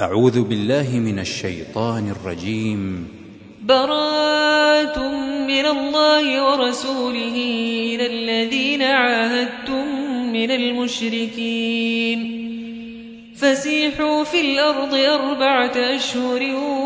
أعوذ بالله من الشيطان الرجيم. براءة من الله ورسوله إلى الذين عاهدتم من المشركين فسيحوا في الأرض 4 أشهر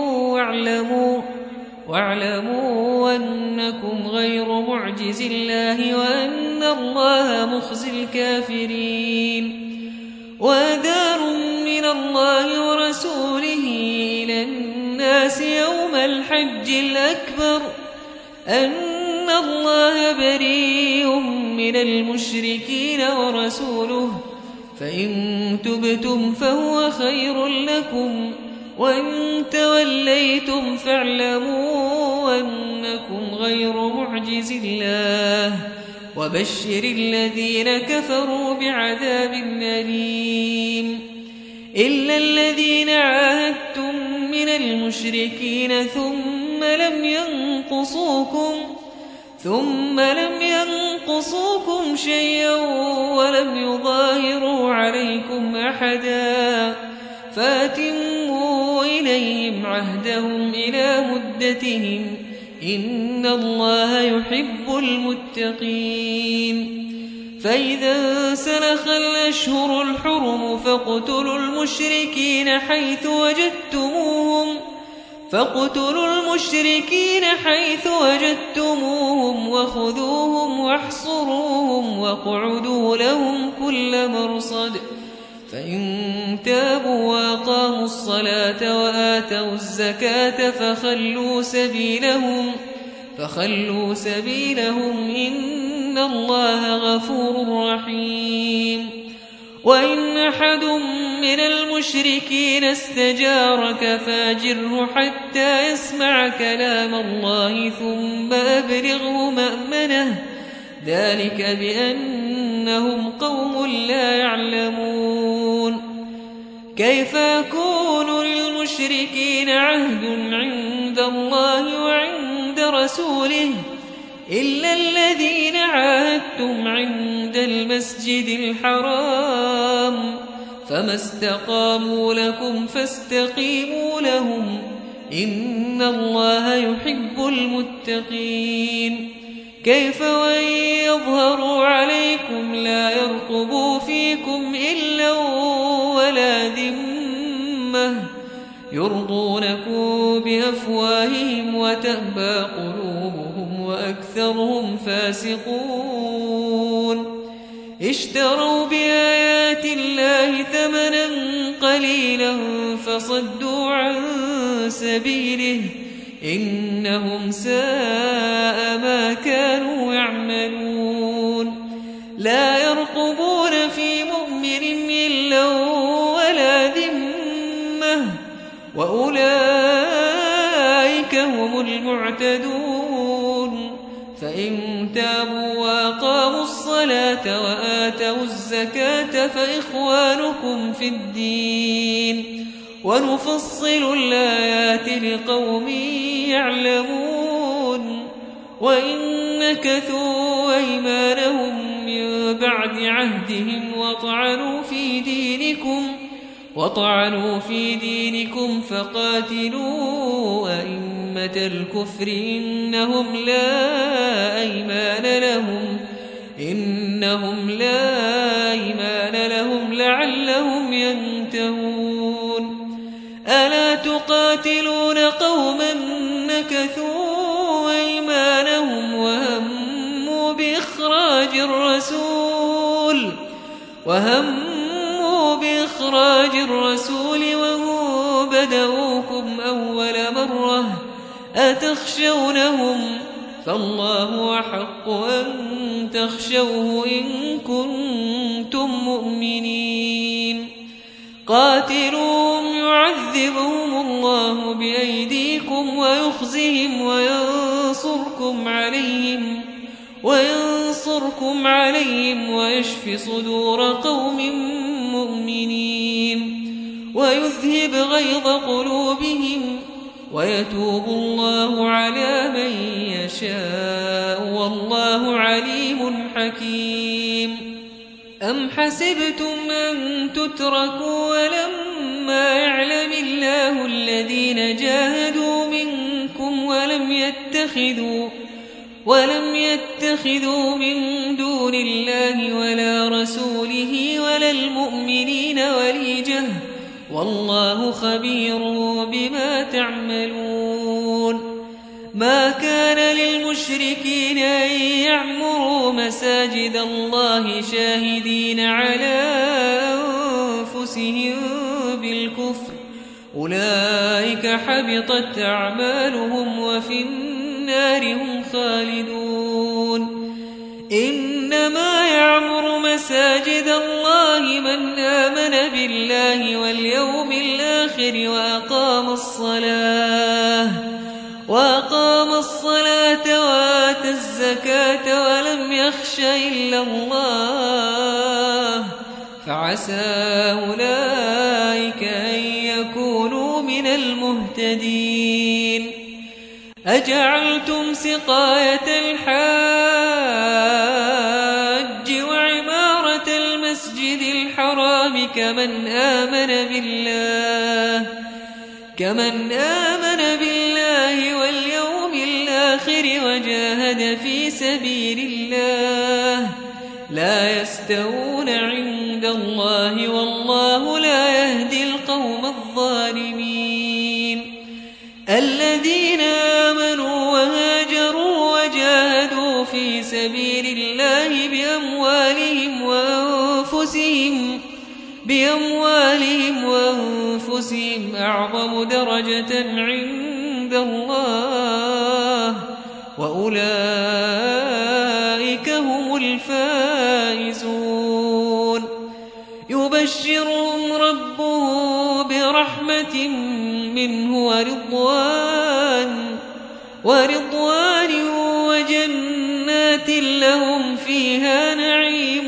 واعلموا أنكم غير معجز الله وأن الله مخزي الكافرين. وأذان من الله ورسوله إلى الناس يوم الحج الأكبر أن الله بريء من المشركين ورسوله فإن تبتم فهو خير لكم وإن توليتم فاعلموا أنكم غير معجز الله وبشر الذين كفروا بعذاب أليم. إلا الذين عاهدتم من المشركين ثم لم ينقصوكم شيئا ولم يظاهروا عليكم أحدا فأتموا إليهم عهدهم إلى مدتهم إن الله يحب المتقين. فإذا سنخ الأشهر الحرم فاقتلوا المشركين حيث وجدتموهم وخذوهم واحصروهم واقعدوا لهم كل مرصد. فإن تابوا وأقاموا الصلاة وآتوا الزكاة فخلوا سبيلهم إن الله غفور رحيم. وإن أحد من المشركين استجارك فاجره حتى يسمع كلام الله ثم أبلغه مأمنه ذلك بأنهم قوم لا يعلمون. كيف يكون للمشركين عهد عند الله وعند رسوله إلا الذين عاهدتم عند المسجد الحرام فما استقاموا لكم فاستقيموا لهم إن الله يحب المتقين. كيف وإن يظهروا عليكم لا يرقبوا فيكم إلا ولا ذمة يرضونكم بأفواههم وتأبى قلوبهم وأكثرهم فاسقون. اشتروا بآيات الله ثمنا قليلا فصدوا عن سبيله إنهم ساء ما كانوا يعملون. لا يرقبون في مؤمن إلا ولا ذمة وأولئك هم المعتدون. فإن تابوا وأقاموا الصلاة وآتوا الزكاة فإخوانكم في الدين ونفصل الآيات لقوم يعلمون. وإن نكثوا أيمانهم من بعد عهدهم وطعنوا في دينكم فقاتلوا أئمة الكفر إنهم لا أيمان لهم لعلهم ينتهون. ألا تقاتلون قوما نكثوا أيمانهم وهموا بإخراج الرسول وهم بدؤوكم أول مرة أتخشونهم فالله أحق أن تخشوه إن كنتم مؤمنين. قاتلوهم يعذبهم الله بأيديكم ويخزهم وينصركم عليهم ويشف صدور قوم مؤمنين ويذهب غيظ قلوبهم ويتوب الله على من يشاء والله عليم حكيم. أم حسبتم أن تتركوا ولما إنما يعلم الله الذين جاهدوا منكم ولم يتخذوا من دون الله ولا رسوله ولا المؤمنين وليجة والله خبير بما تعملون ما كان للمشركين أن يعمروا مساجد الله شاهدين على أنفسهم بالكفر أولئك حبطت أعمالهم وفي النار هم خالدون إنما يعمر مساجد الله من آمن بالله واليوم الآخر وأقام الصلاة وآتى الزكاة ولم يخش إلا الله فعسى أولئك أن يكونوا من المهتدين أجعلتم سقاية الحاج وعمارة المسجد الحرام كمن آمن بالله واليوم الآخر وجاهد في سبيل الله لا يستوون عند الله والله لا يهدي القوم الظالمين الذين آمنوا وهاجروا وجاهدوا في سبيل الله بأموالهم وأنفسهم أعظم درجة عند الله وأولئك هم الفائزون يبشرهم ربهم برحمة منه ورضوان وجنات لهم فيها نعيم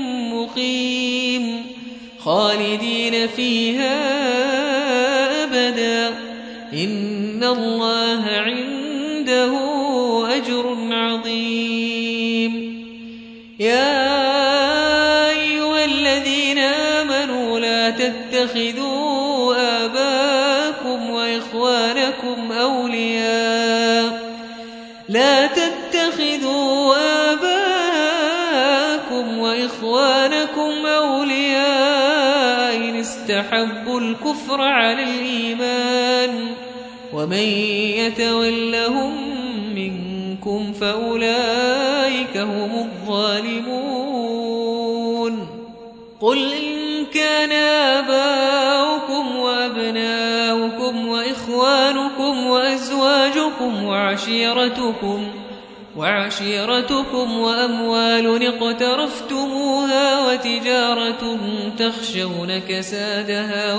مقيم خالدين فيها أبدا إن الله عنده أجر عظيم يا أيها الذين آمنوا لا تتخذوا آباءكم وإخوانكم أولياء إن استحبوا الكفر على الإيمان ومن يتولهم منكم فأولئك هم الظالمون قل إن كان آباؤكم وأبناؤكم وإخوانكم وأزواجكم وعشيرتكم وأموال اقترفتموها وتجارة تخشون كسادها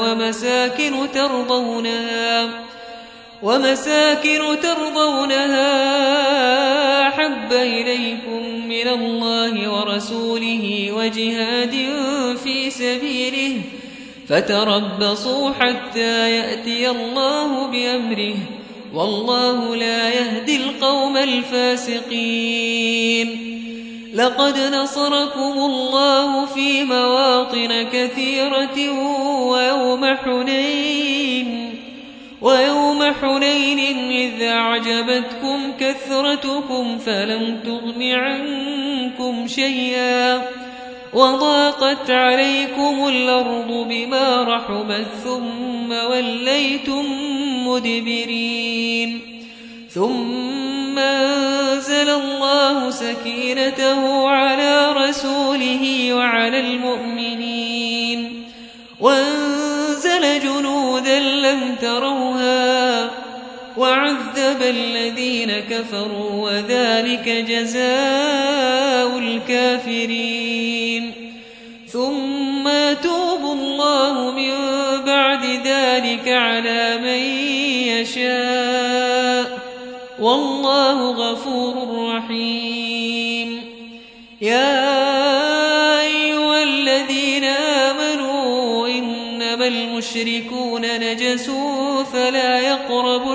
ومساكن ترضونها أحب إليكم من الله ورسوله وجهاد في سبيله فتربصوا حتى يأتي الله بأمره والله لا يهدي القوم الفاسقين لقد نصركم الله في مواطن كثيرة ويوم حنين إذ أعجبتكم كثرتكم فلم تغن عنكم شيئا وضاقت عليكم الأرض بما رحبت ثم وليتم مدبرين ثم أنزل الله سكينته على رسوله وعلى المؤمنين وأنزل جنودا لم تروها وعذب الذين كفروا وذلك جزاء الكافرين ثم يتوب الله من بعد ذلك على من يشاء والله غفور رحيم يا أيها الذين آمنوا إنما المشركون نجس فلا يقربوا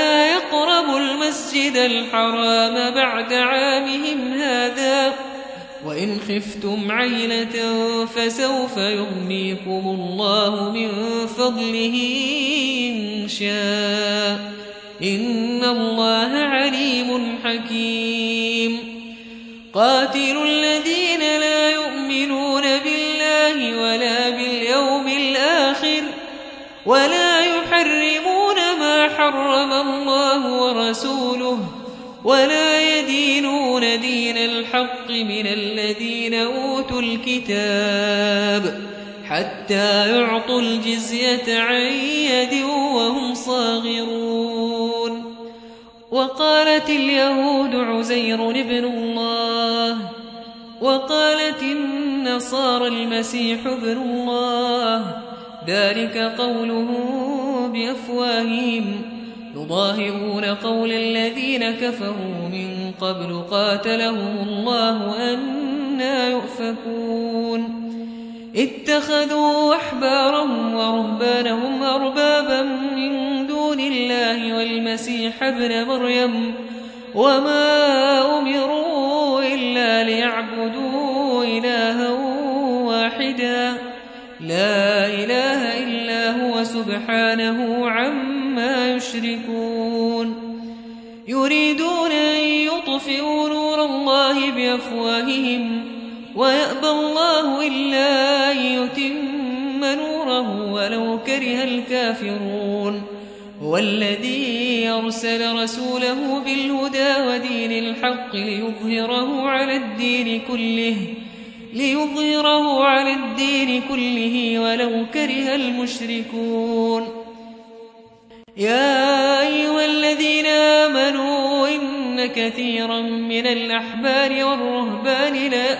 المسجد الحرام بعد عامهم هذا وإن خفتم عيلة فسوف يغنيكم الله من فضله إن شاء إن الله عليم حكيم قاتلوا الذين لا يؤمنون بالله ولا باليوم الآخر ولا يحرمون ما حرم الله ورسوله ولا يدينون دين الحق من الذين أوتوا الكتاب حتى يعطوا الجزية عن يد وهم صاغرون وقالت اليهود عزير ابن الله وقالت النصارى المسيح ابن الله ذلك قولهم بأفواههم يضاهئون قول الذين كفروا من قبل قاتلهم الله أنى يؤفكون اتخذوا أحبارهم ورهبانهم أربابا من دون الله والمسيح ابن مريم وما أمروا إلا ليعبدوا إلها واحدا لا إله إلا هو سبحانه عما يشركون يريدون أن يطفئوا نور الله بأفواههم ويأبى الله إلا أن يتم نوره ولو كره الكافرون هو الذي أرسل رسوله بالهدى ودين الحق ليظهره على الدين كله ولو كره المشركون يا أيها الذين آمنوا إن كثيرا من الأحبار والرهبان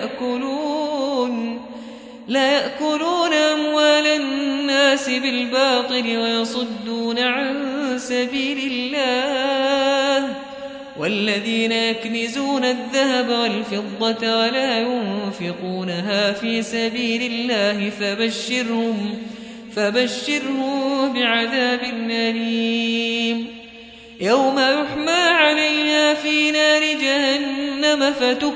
لا يأكلون أموال الناس بالباطل ويصدون عن سبيل الله والذين يكنزون الذهب والفضة ولا ينفقونها في سبيل الله فبشرهم بعذاب أليم يوم يحمى عليها في نار جهنم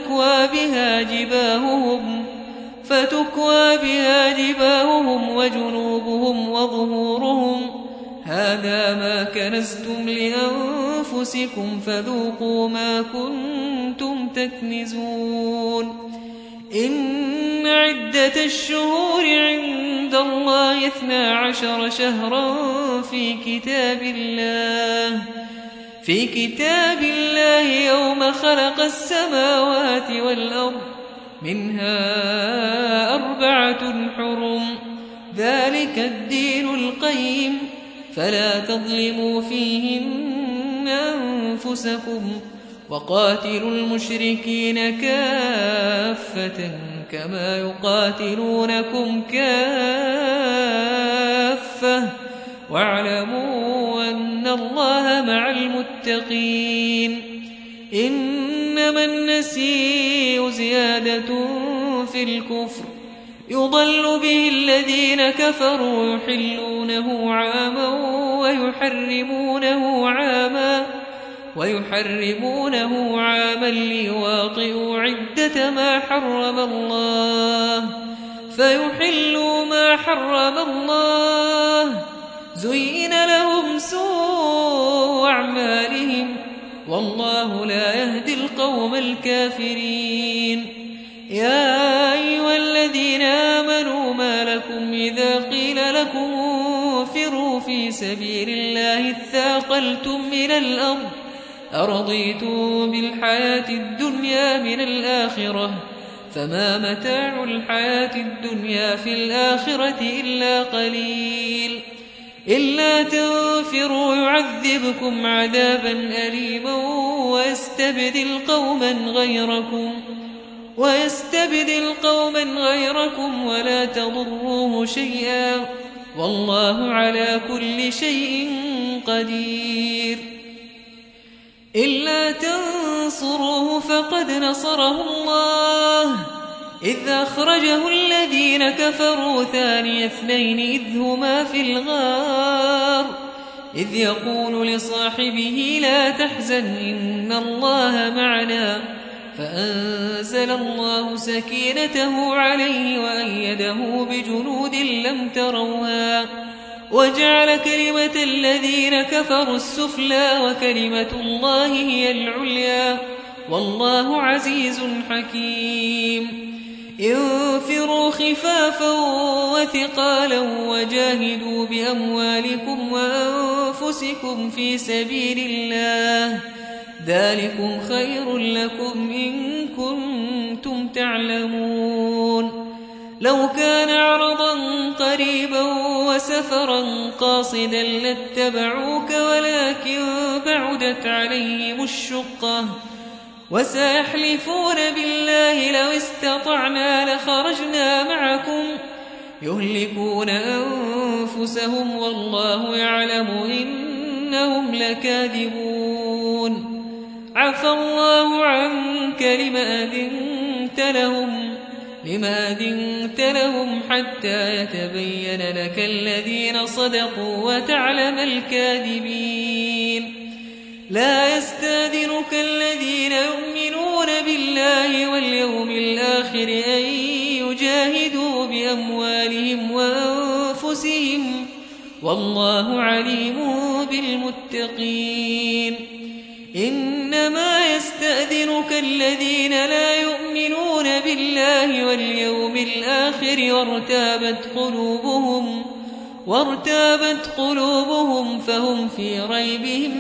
فتكوى بها جباههم وجنوبهم وظهورهم هذا ما كنزتم لأنفسكم فذوقوا ما كنتم تكنزون إن عدة الشهور عند الله 12 شهرا في كتاب الله يوم خلق السماوات والأرض منها 4 حرم ذلك الدين القيم فلا تظلموا فيهن أنفسكم وقاتلوا المشركين كافة كما يقاتلونكم كافة واعلموا أن الله مع المتقين إنما النسيء زيادة في الكفر يضل به الذين كفروا يحلونه عاما ويحرمونه عاما ليواطئوا عدة ما حرم الله فيحلوا ما حرم الله زين لهم سوء أعمالهم والله لا يهدي القوم الكافرين يا أيها الذين آمنوا ما لكم إذا قيل لكم انفروا في سبيل الله اثاقلتم إلى الأرض أرضيتم بالحياة الدنيا من الآخرة فما متاع الحياة الدنيا في الآخرة إلا قليل إلا تنفروا يعذبكم عذابا أليما ويستبدل قوما غيركم ولا تضروه شيئا والله على كل شيء قدير إلا تنصروه فقد نصره الله إذ أخرجه الذين كفروا ثاني اثنين إذ هما في الغار إذ يقول لصاحبه لا تحزن إن الله معنا فأنزل الله سكينته عليه وأيده بجنود لم تروها وجعل كلمة الذين كفروا السفلى وكلمة الله هي العليا والله عزيز حكيم انفروا خفافا وثقالا وجاهدوا بأموالكم وأنفسكم في سبيل الله ذلكم خير لكم إن كنتم تعلمون لو كان عرضا قريبا وسفرا قاصدا لاتبعوك ولكن بعدت عليهم الشقة وسيحلفون بالله لو استطعنا لخرجنا معكم يهلكون أنفسهم والله يعلم إنهم لكاذبون عفى الله عنك لما أذنت لهم حتى يتبين لك الذين صدقوا وتعلم الكاذبين لا يستأذنك الذين يؤمنون بالله واليوم الآخر أن يجاهدوا بأموالهم وأنفسهم والله عليم بالمتقين إنما يستأذنك الذين لا يؤمنون بالله واليوم الآخر وارتابت قلوبهم فهم في ريبهم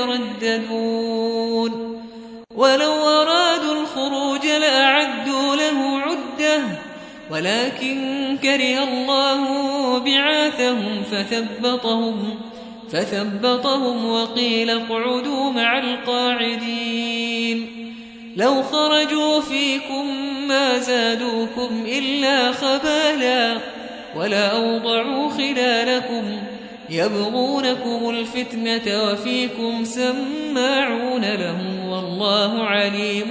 يترددون ولو أرادوا الخروج لأعدوا له عدة ولكن كره الله بعاثهم فثبطهم وقيل اقعدوا مع القاعدين لو خرجوا فيكم ما زادوكم إلا خبالا ولا أوضعوا خلالكم يبغونكم الفتنة وفيكم سماعون لهم والله عليم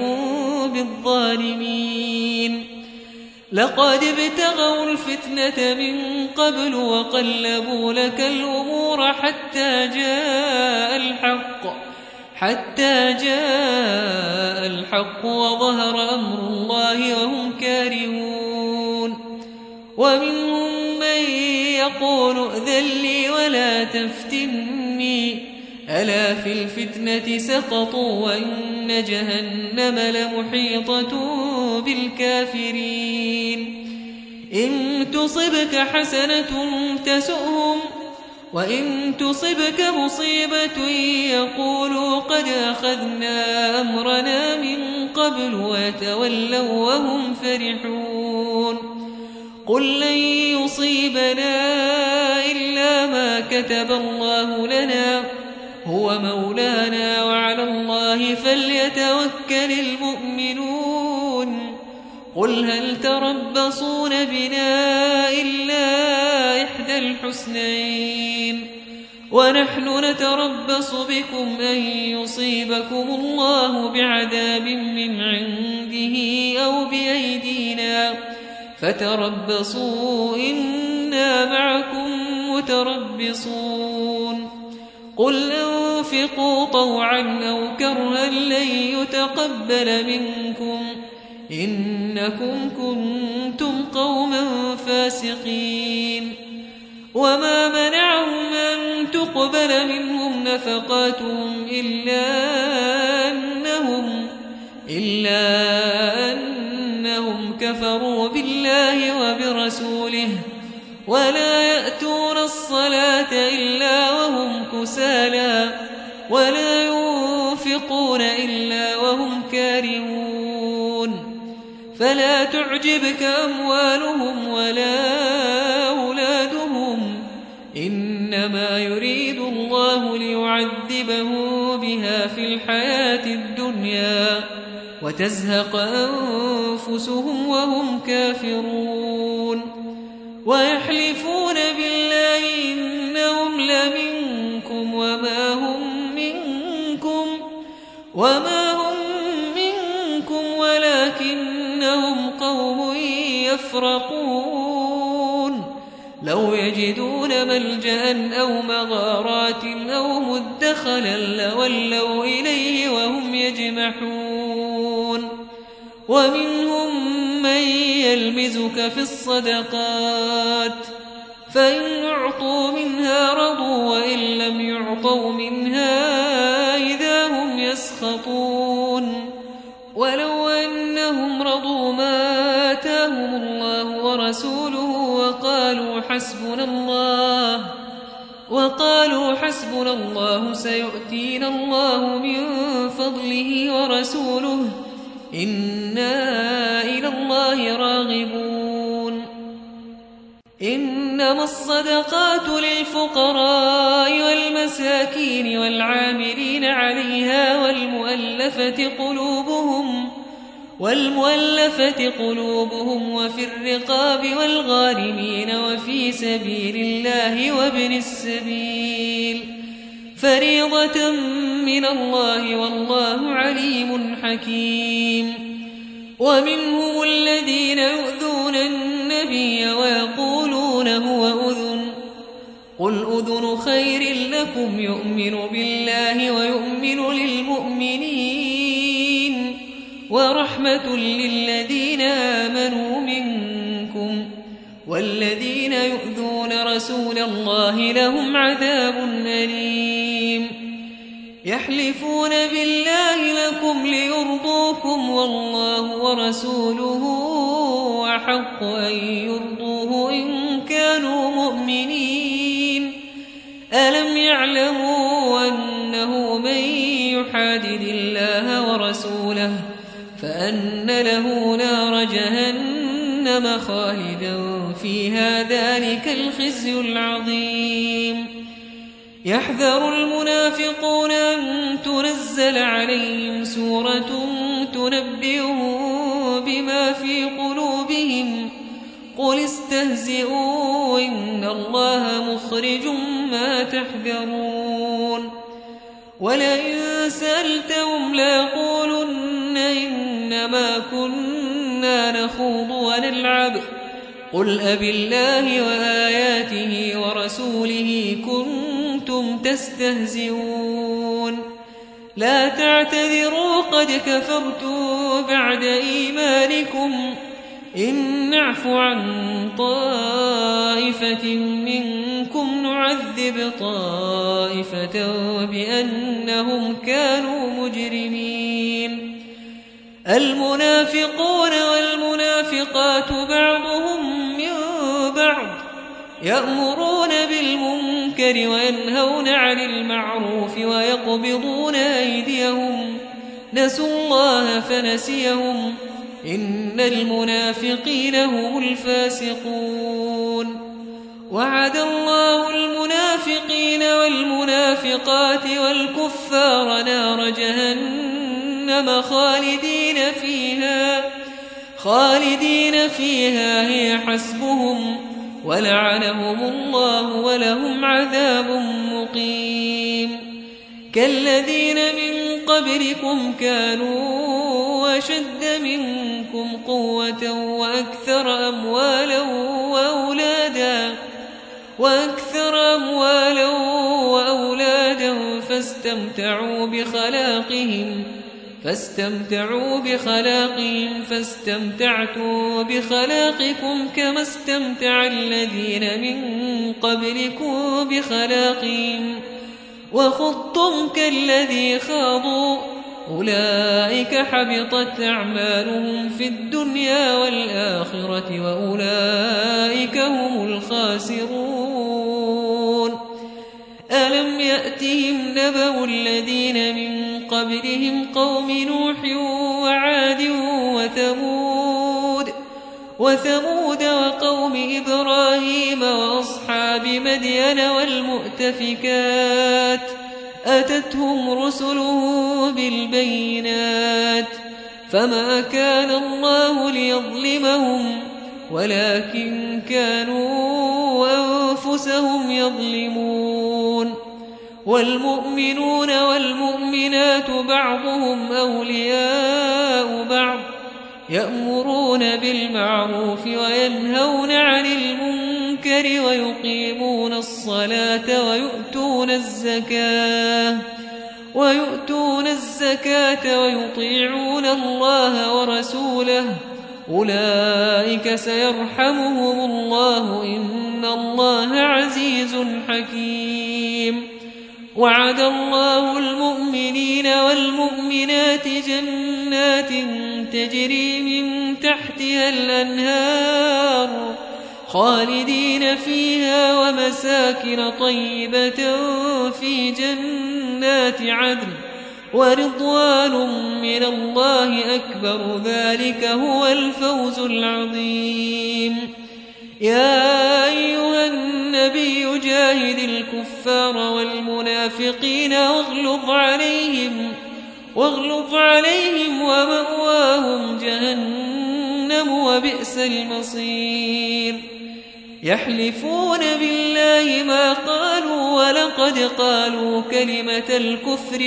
بالظالمين لقد ابتغوا الفتنة من قبل وقلبوا لك الأمور حتى جاء الحق وظهر أمر الله وهم كارهون ومنهم من يقول ائذن لي ولا تفتني ألا في الفتنة سقطوا وإن جهنم لمحيطة بالكافرين إن تصبك حسنة تسؤهم وإن تصبك مصيبة يقولوا قد أخذنا أمرنا من قبل ويتولوا وهم فرحون قل لن يصيبنا إلا ما كتب الله لنا هو مولانا وعلى الله فليتوكل المؤمنون قل هل تربصون بنا إلا إحدى الحسنين ونحن نتربص بكم أن يصيبكم الله بعذاب من عنده أو بأيدينا فتربصوا إنا معكم متربصون قل أنفقوا طوعا أو كرها لن يتقبل منكم إنكم كنتم قوما فاسقين وما منعهم أن تقبل منهم نفقاتهم إلا أنهم كفروا بالله وبرسوله ولا يأتون الصلاة إلا وهم كسالى ولا ينفقون إلا وهم كارهون فلا تعجبك أموالهم ولا أولادهم إنما يريد الله ليعذبهم بها في الحياة الدنيا وتزهق أنفسهم وهم كافرون ويحلفون بالله إنهم لمنكم وما هم منكم ولكنهم قوم يفرقون لو يجدون ملجأ أو مغارات أو مدخلا لولوا إليه وهم يجمحون ومنهم من يلمزك في الصدقات فإن أعطوا منها رضوا وإن لم يعطوا منها إذا هم يسخطون ولو أنهم رضوا ما آتاهم الله ورسوله وقالوا حسبنا الله سيؤتينا الله من فضله ورسوله إنا إلى الله راغبون إنما الصدقات للفقراء والمساكين والعاملين عليها والمؤلفة قلوبهم وفي الرقاب والغارمين وفي سبيل الله وابن السبيل فريضة من الله والله عليم حكيم ومنهم الذين يؤذون النبي ويقولون هو أذن قل أذن خير لكم يؤمن بالله ويؤمن للمؤمنين ورحمة للذين آمنوا منكم والذين يؤذون رسول الله لهم عذاب أليم يحلفون بالله لكم ليرضوكم والله ورسوله أحق أن يرضوه إن كانوا مؤمنين ألم يعلموا أنه من يحادد الله ورسوله فأن له نار جهنم خالدا فيها ذلك الخزي العظيم يحذر المنافقون أن تنزل عليهم سورة تنبئهم بما في قلوبهم قل استهزئوا إن الله مخرج ما تحذرون ولئن سألتهم ليقولن إنما كنا نخوض ونلعب قل أبالله وآياته ورسوله كنتم تستهزئون لا تعتذروا قد كفرتم بعد إيمانكم إن نعف عن طائفة منكم نعذب طائفة بأنهم كانوا مجرمين المنافقون والمنافقات بعضهم من بعض يأمرون بالمنكر وينهون عن المعروف ويقبضون أيديهم نسوا الله فنسيهم إن المنافقين هم الفاسقون وعد الله المنافقين والمنافقات والكفار نار جهنم خالدين فيها هي حسبهم ولعنهم الله ولهم عذاب مقيم كالذين من قبلكم كانوا أشد منكم قوة وأكثر أموالا وأولادا فاستمتعوا بخلاقهم فاستمتعتم بخلاقكم كما استمتع الذين من قبلكم بخلاقهم وخضتم كالذي خاضوا أولئك حبطت أعمالهم في الدنيا والآخرة وأولئك هم الخاسرون ألم يأتهم نبأ الذين من قبلهم قوم نوح وعاد وثمود وقوم إبراهيم وأصحاب مدين والمؤتفكات أتتهم رسله بالبينات فما كان الله ليظلمهم ولكن كانوا أنفسهم يظلمون والمؤمنون والمؤمنات بعضهم أولياء بعض يأمرون بالمعروف وينهون عن المنكر ويقيمون الصلاة ويؤتون الزكاة ويؤتون الزكاة ويطيعون الله ورسوله أولئك سيرحمهم الله إن الله عزيز حكيم. وعد الله المؤمنين والمؤمنات جنات تجري من تحتها الأنهار خالدين فيها ومساكن طيبة في جنات عدن ورضوان من الله أكبر ذلك هو الفوز العظيم. يا أيها النبي جاهد الكفار والمنافقين واغلظ عليهم ومأواهم جهنم وبئس المصير. يحلفون بالله ما قالوا ولقد قالوا كلمة الكفر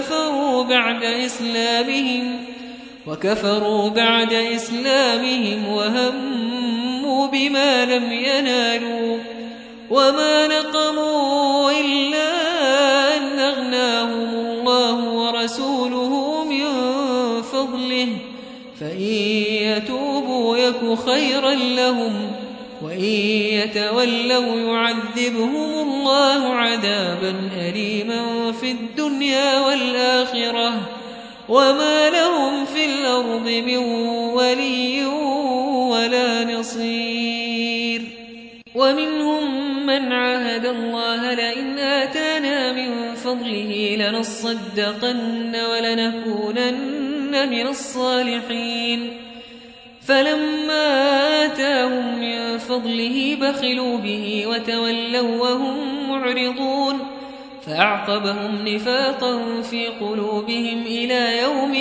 وكفروا بعد إسلامهم وهموا بما لم ينالوا وما نقموا إلا أن أغناهم الله ورسوله من فضله فإن يتوبوا يك خيرا لهم وإن يتولوا يعذبهم الله عذابا أليما في الدنيا والآخرة وما لهم في الأرض من ولي ولا نصير. ومنهم من عاهد الله لئن آتانا من فضله لنصدقن ولنكونن من الصالحين فلما آتاهم من فضله بخلوا به وتولوا وهم معرضون فأعقبهم نفاقا في قلوبهم إلى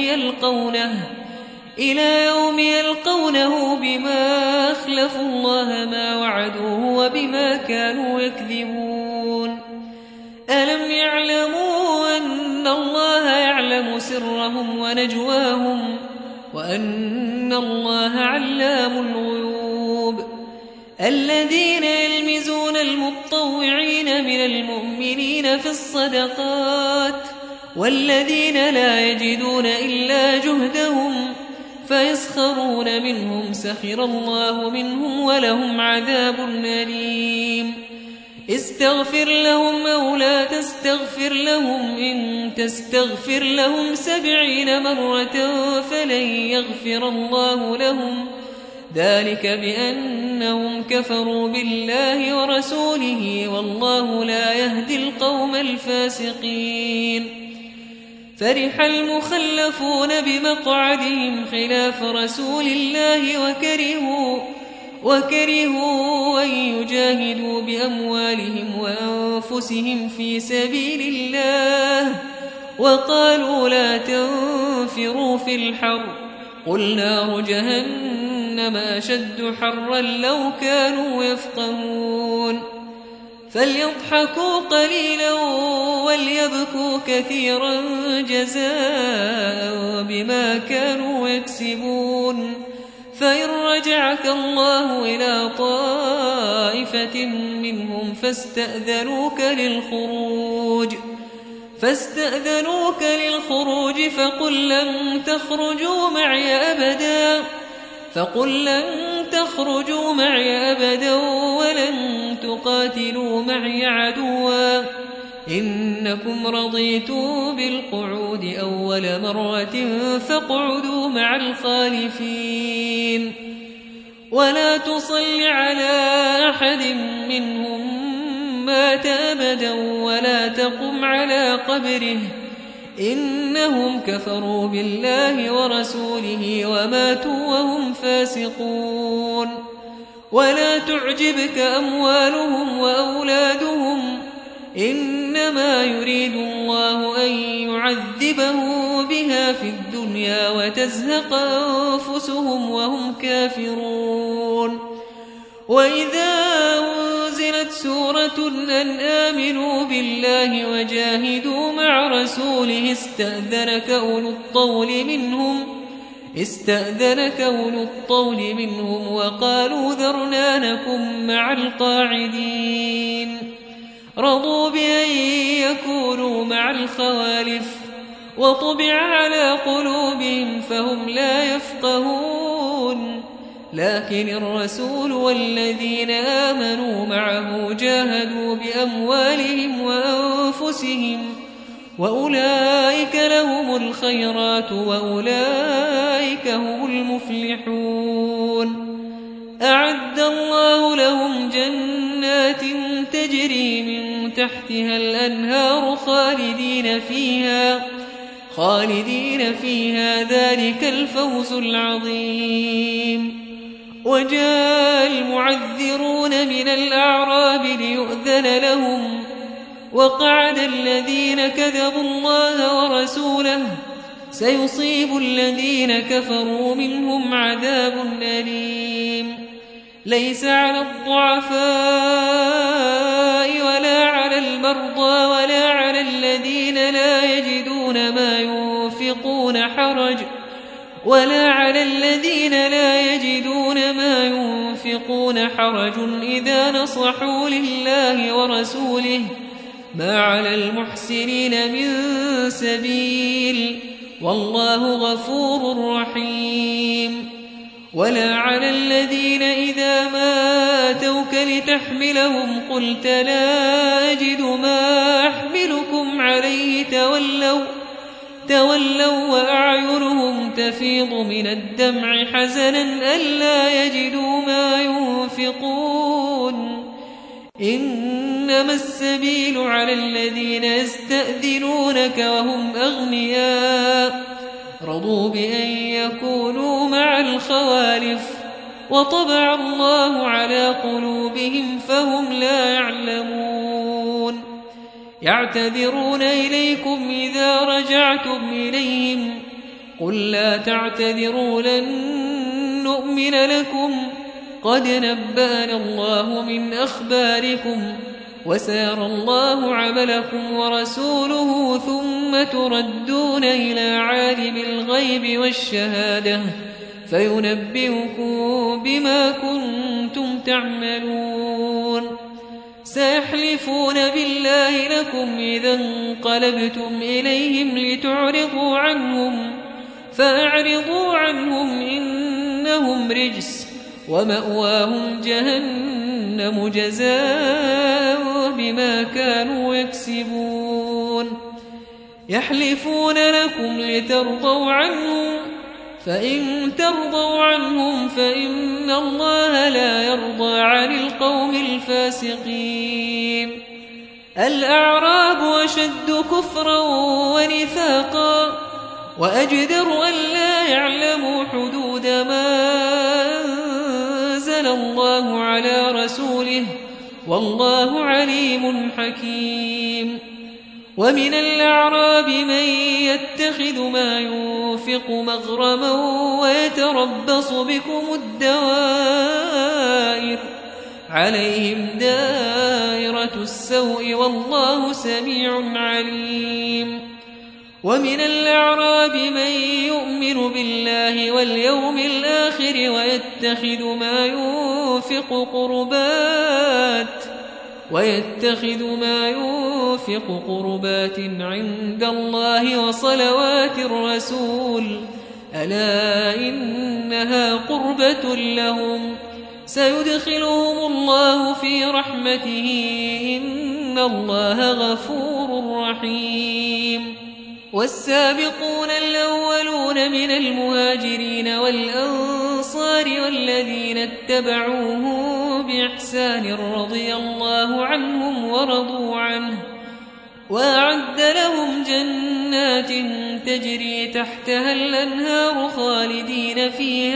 يوم يلقونه بما أخلفوا الله ما وعدوه وبما كانوا يكذبون. ألم يعلموا أن الله يعلم سرهم ونجواهم وأن الله علام الغيوب. الذين يلمزون المطوعين من المؤمنين في الصدقات والذين لا يجدون إلا جهدهم فيسخرون منهم سخر الله منهم ولهم عذاب أليم. استغفر لهم أو لا تستغفر لهم إن تستغفر لهم 70 مرة فلن يغفر الله لهم ذلك بأنهم كفروا بالله ورسوله والله لا يهدي القوم الفاسقين. فرح المخلفون بمقعدهم خلاف رسول الله وكرهوا أن يجاهدوا بأموالهم وأنفسهم في سبيل الله وقالوا لا تنفروا في الحر قل نار جهنم أشد حرا لو كانوا يفقهون. فليضحكوا قليلا وليبكوا كثيرا جزاء بما كانوا يكسبون. فإن رجعك الله إلى طائفة منهم فاستأذنوك للخروج فقل لن تخرجوا معي أبدا ولن تقاتلوا معي عدوا إنكم رضيتم بالقعود أول مرة فاقعدوا مع الخالفين. ولا تصل على أحد منهم مات أبدا ولا تقم على قبره إنهم كفروا بالله ورسوله وماتوا وهم فاسقون. ولا تعجبك أموالهم وأولادهم إنما يريد الله أن يعذبهم بها في الدنيا وتزهق أنفسهم وهم كافرون. وإذا أنزلت سورة أن آمنوا بالله وجاهدوا مع رسوله استأذنك أولو الطول منهم وقالوا ذرنا نكن مع القاعدين. رضوا بأن يكونوا مع الخوالف وطبع على قلوبهم فهم لا يفقهون لكن الرسول والذين آمنوا معه جاهدوا بأموالهم وأنفسهم وأولئك لهم الخيرات وأولئك هم المفلحون أعد الله لهم جنات تجري من تحتها الأنهار خالدين فيها ذلك الفوز العظيم. وجاء المعذرون من الأعراب ليؤذن لهم وقعد الذين كذبوا الله ورسوله سيصيب الذين كفروا منهم عذاب أليم. ليس على الضعفاء ولا على المرضى ولا على الذين لا يجدون ما ينفقون حرج إذا نصحوا لله ورسوله ما على المحسنين من سبيل والله غفور رحيم. ولا على الذين إذا ما أتوك لتحملهم قلت لا أجد ما أحملكم عليه تولوا وأعينهم تفيض من الدمع حزنا ألا يجدوا ما ينفقون. إنما السبيل على الذين يستأذنونك وهم أغنياء رضوا بأن يكونوا مع الخوالف وطبع الله على قلوبهم فهم لا يعلمون. يعتذرون إليكم إذا رجعتم إليهم قل لا تعتذروا لن نؤمن لكم قد نبأنا الله من أخباركم وسيرى الله عملكم ورسوله ثم تردون إلى عالم الغيب والشهادة فينبئكم بما كنتم تعملون. سيحلفون بالله لكم إذا انقلبتم إليهم لتعرضوا عنهم فأعرضوا عنهم إنهم رجس ومأواهم جهنم جزاء بما كانوا يكسبون. يحلفون لكم لترضوا عنهم فإن ترضوا عنهم فإن الله لا يرضى عن القوم الفاسقين. الأعراب أشد كفرا ونفاقا وأجدر أن لا يعلموا حدود ما أنزل الله على رسوله والله عليم حكيم. ومن الأعراب من يتخذ ما ينفق مغرما ويتربص بكم الدوائر عليهم دائرة السوء والله سميع عليم. ومن الأعراب من يؤمن بالله واليوم الآخر ويتخذ ما ينفق قربات عند الله وصلوات الرسول ألا إنها قربة لهم سيدخلهم الله في رحمته إن الله غفور رحيم. والسابقون الأولون من المهاجرين والأنصار والذين اتبعوهم بإحسان رضي الله عنهم ورضوا عنه وأعد لهم جنات تجري تحتها الأنهار خالدين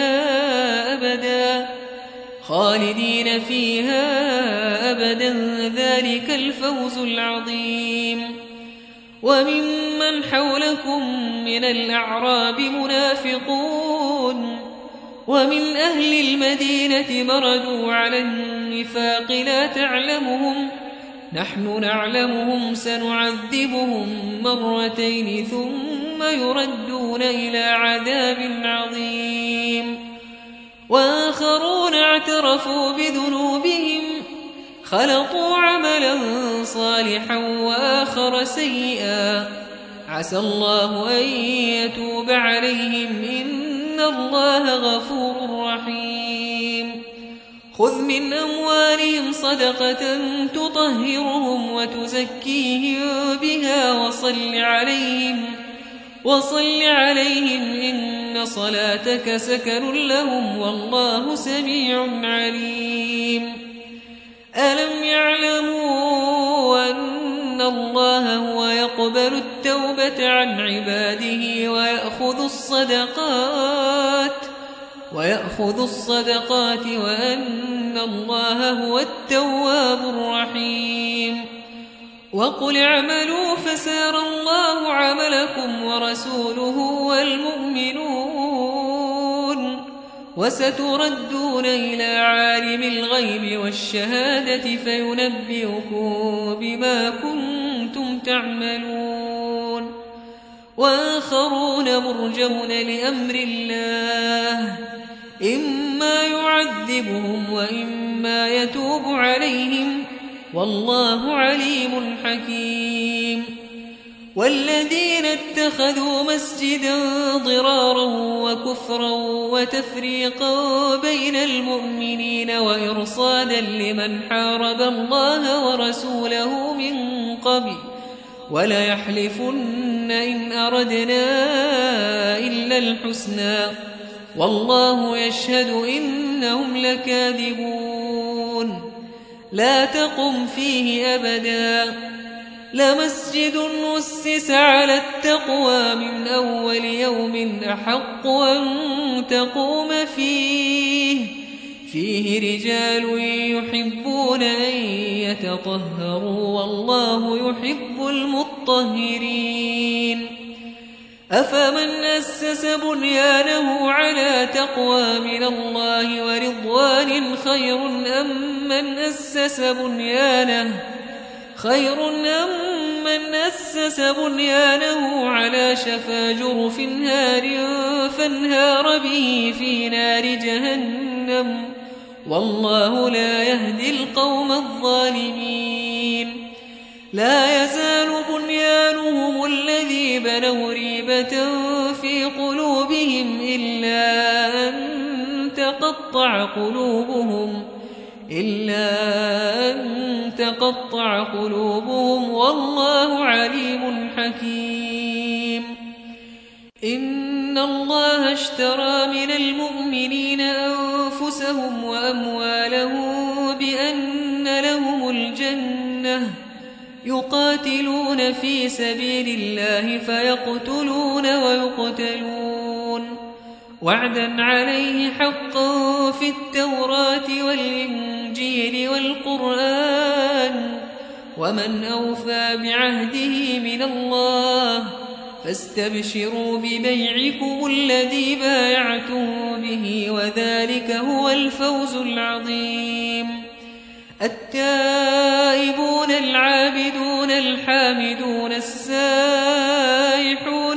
فيها أبدا ذلك الفوز العظيم. وممن حولكم من الأعراب منافقون ومن أهل المدينة مردوا على النفاق لا تعلمهم نحن نعلمهم سنعذبهم مرتين ثم يردون إلى عذاب عظيم. وآخرون اعترفوا بذنوبهم خلطوا عملا صالحا وآخر سيئا عسى الله أن يتوب عليهم إن الله غفور رحيم خذ من أموالهم صدقة تطهرهم وتزكيهم بها وصل عليهم إن صلاتك سكن لهم والله سميع عليم ألم يعلموا أن الله هو يقبل التوبة عن عباده ويأخذ الصدقات وأن الله هو التواب الرحيم وقل اعملوا فسيرى الله عملكم ورسوله والمؤمنون وستردون إلى عالم الغيب والشهادة فينبئكم بما كنتم تعملون وآخرون مرجون لأمر الله إما يعذبهم وإما يتوب عليهم والله عليم حكيم والذين اتخذوا مسجدا ضرارا وكفرا وتفريقا بين المؤمنين وإرصادا لمن حارب الله ورسوله من قبل وليحلفن إن أردنا إلا الحسنى والله يشهد إنهم لكاذبون لا تقم فيه أبدا لمسجد أسس على التقوى من أول يوم أحق أن تقوم فيه رجال يحبون أن يتطهروا والله يحب المطهرين أفمن أسس بنيانه على تقوى من الله ورضوان خير أم من أسس بنيانه على شفا جرف هار فانهار به في نار جهنم والله لا يهدي القوم الظالمين لا يزال بنيانهم الذي بنوا ريبة في قلوبهم إلا أن تقطع قلوبهم والله عليم حكيم إن الله اشترى من المؤمنين أنفسهم وأموالهم بأن لهم الجنة يقاتلون في سبيل الله فيقتلون ويقتلون وعدا عليه حقا في التوراة والإنجيل والقرآن ومن أوفى بعهده من الله فاستبشروا ببيعكم الذي بايعتم به وذلك هو الفوز العظيم التائبون العابدون الحامدون السائحون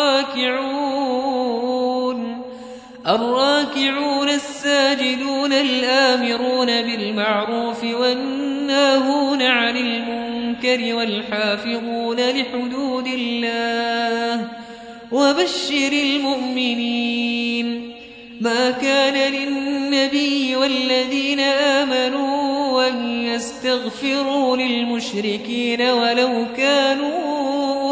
الراكعون الساجدون الآمرون بالمعروف والناهون عن المنكر والحافظون لحدود الله وبشر المؤمنين ما كان للنبي والذين آمنوا أن يستغفروا للمشركين ولو كانوا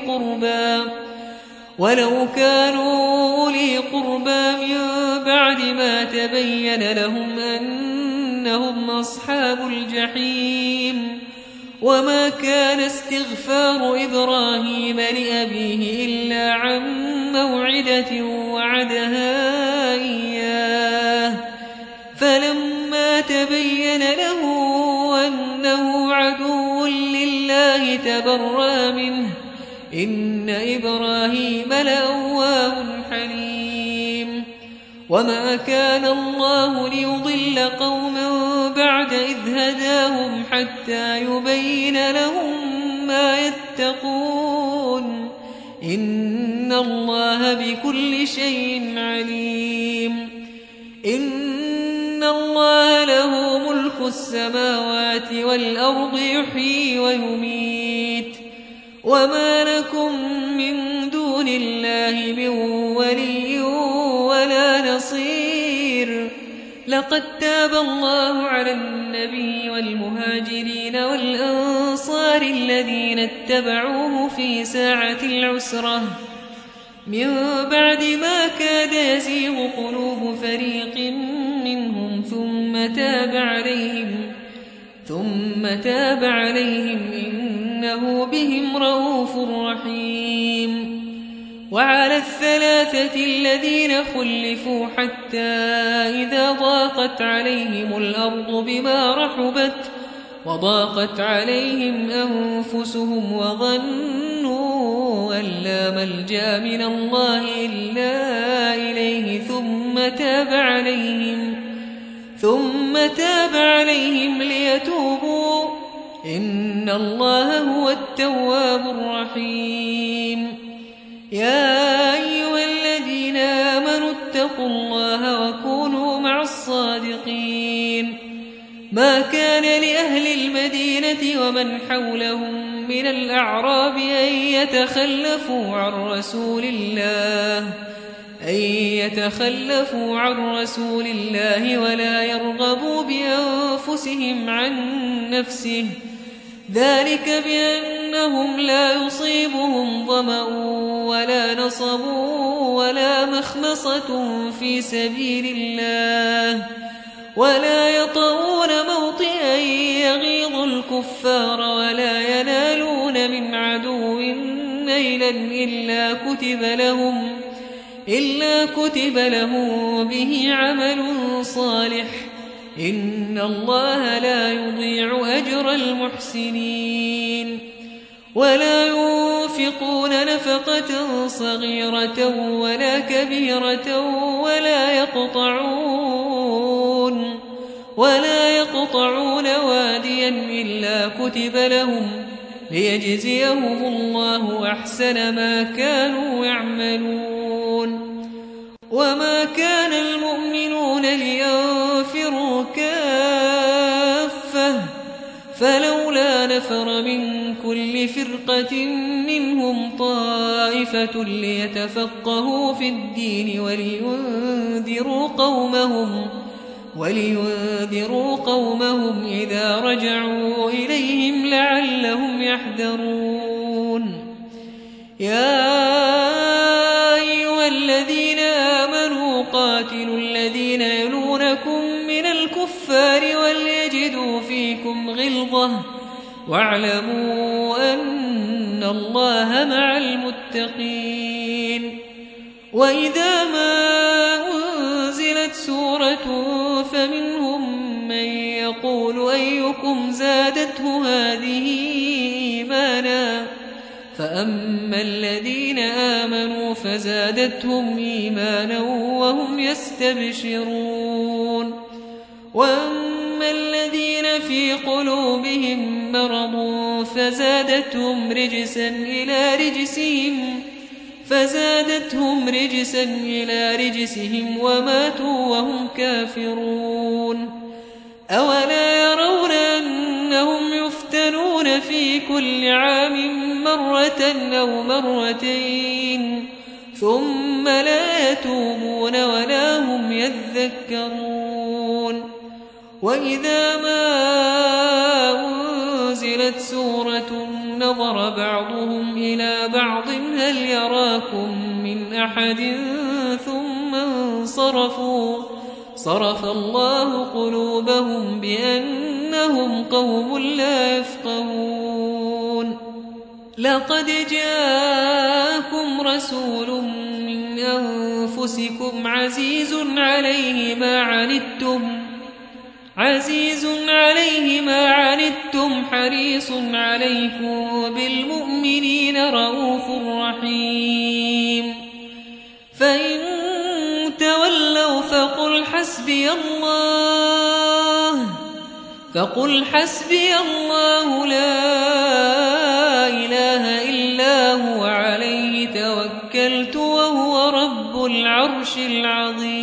أولي قربى من بعد ما تبين لهم أنهم أصحاب الجحيم وما كان استغفار إبراهيم لأبيه إلا عن موعدة وعدها إياه فلما تبين له أنه عدو لله تبرأ منه إن إبراهيم لأواه حليم وما كان الله ليضل قوما بعد إذ هداهم حتى يبين لهم ما يتقون إن الله بكل شيء عليم إن الله له ملك السماوات والأرض يحيي ويميت وما لكم من دون الله من ولي ولا نصير. لقد تاب الله على النبي والمهاجرين والأنصار الذين اتبعوه في ساعة العسرة من بعد ما كاد يزيغ قلوب فريق منهم ثم تاب عليهم إنه بهم رءوف رحيم. وعلى الثلاثة الذين خلفوا حتى إذا ضاقت عليهم الأرض بما رحبت وضاقت عليهم أنفسهم وظنوا أن لا ملجأ من الله إلا إليه ثم تاب عليهم ليتوبوا إن الله هو التواب الرحيم. يا أيها الذين آمنوا اتقوا الله وكونوا مع الصادقين. ما كان لأهل المدينة ومن حولهم من الأعراب أن يتخلفوا عن رسول الله ولا يرغبوا بأنفسهم عن نفسه ذلك بأنهم لا يصيبهم ظمأ ولا نصب ولا مخمصة في سبيل الله ولا يطؤون موطئا يغيظ الكفار ولا ينالون من عدو نيلا إلا كتب لهم به عمل صالح إن الله لا يضيع أجر المحسنين. ولا ينفقون نفقة صغيرة ولا كبيرة ولا يقطعون واديا إلا كتب لهم ليجزيهم الله أحسن ما كانوا يعملون. وما كان المؤمنون لينفروا كافة فلولا نفر من كل فرقة منهم طائفة ليتفقهوا في الدين ولينذروا قومهم إذا رجعوا إليهم لعلهم يحذرون. يا أيها الذين آمنوا قاتلوا الذين يلونكم من الكفار وليجدوا فيكم غلظة واعلموا أن الله مع المتقين. وإذا ما أنزلت سورة فمنهم من يقول أيكم زادته هذه إيمانا فأما الذين آمنوا فزادتهم إيمانا وهم يستبشرون. وأما الذين في قلوبهم مرض فزادتهم رجسا إلى رجسهم وماتوا وهم كافرون. أولا يرون أنهم يفتنون في كل عام مرة أو مرتين ثم لا يتوبون ولا هم يذكرون. وإذا ما أنزلت سورة نظر بعضهم إلى بعض هل يراكم من أحد ثم انصرفوا صرف الله قلوبهم بأنهم قوم لا يفقهون. لقد جاءكم رسول من أنفسكم عزيز عليه ما عنتم حريص عليكم بالمؤمنين رؤوف رحيم. فإن تولوا فقل حسبي الله لا إله إلا هو عليه توكلت وهو رب العرش العظيم.